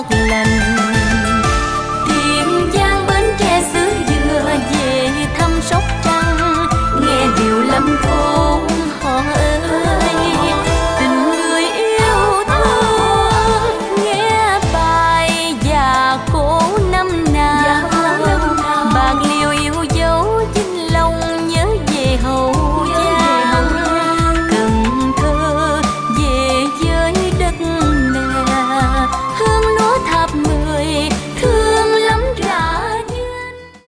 ngọt lành. Tiền Giang Bến Tre xứ Dừa về thăm Sóc Trăng, nghe điều lâm thôn hò ơi